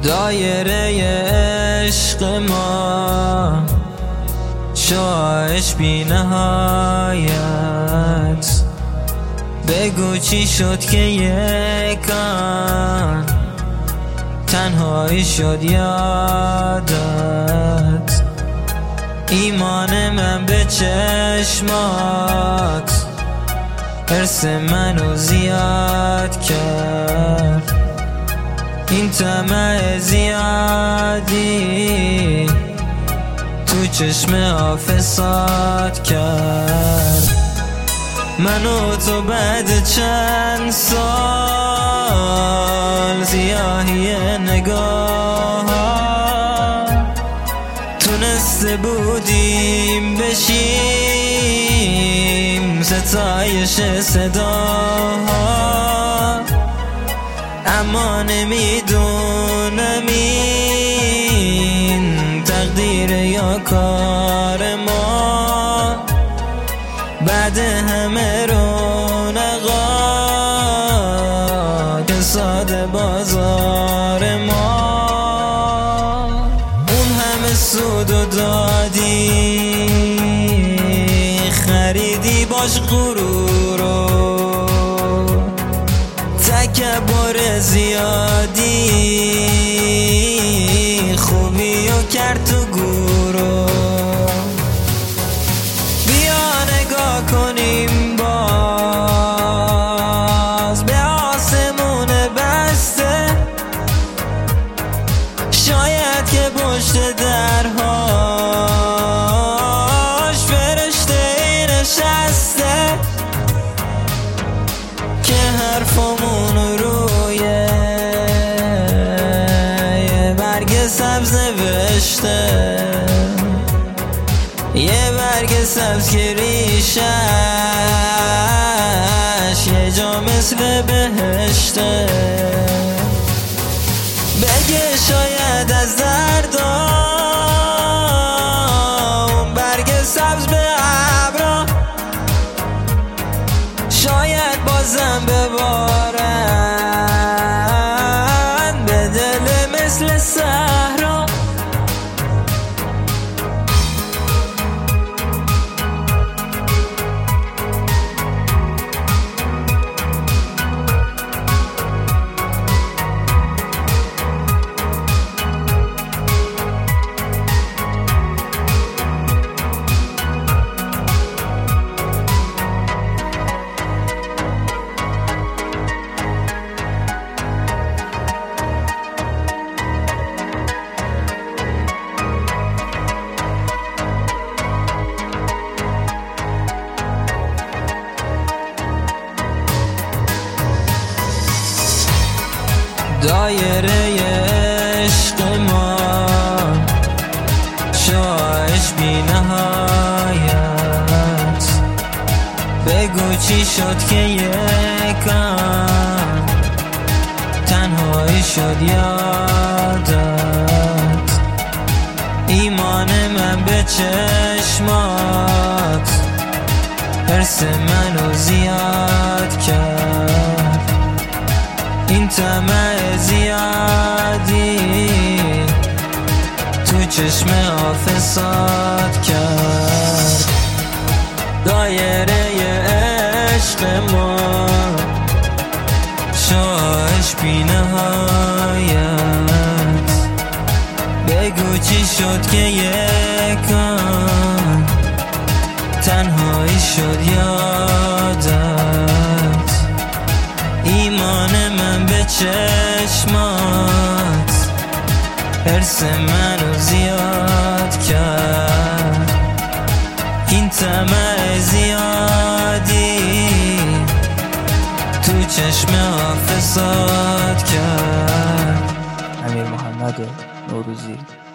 دایره عشق ما شاهش بی نهایت. بگو چی شد که یکان تنهایی شد یادت. ایمان من به چشمات حرص منو زیاد کرد. این طمع زیادی تو چشم فساد کرد. من و تو بعد چند سال سیاهی نگاه تونسته بودیم بشیم ستایش صداها. اما نمیدونم این تقدیر یا کار ما. بعد همه رونقا که ساده بازار ما. اون همه سود و دادی خریدی باش غرورو. تکبر زیادی خوبی و کرد تو گورو. بیا نگاه کنیم باز به آسمون بسته. شاید که پشت درهاش فرشته نشسته که حرفمون روی یه برگ سبز نوشته. یه برگ سبز که ریشش یه جا مثل بهشته. بگه شاید از دردام برگ سبز به ابرا شاید بازم ببارن به دل مثل صحرا. دایره عشق ما شاهش بی نهایت. بگو چی شد که یکان تنهایی شد یادت. ایمان من به چشمات حرص منو زیاد کرد. این طمع زیادی تو چشم فساد کرد. دایره عشق ما شاهش بی نهایت. بگو چی شد که یکان تنهایی شد یادت. ایمان من به چشمات حرص منو زیاد کرد. این طمع زیادی تو چشم فساد کرد. امیر محمد نوروزی.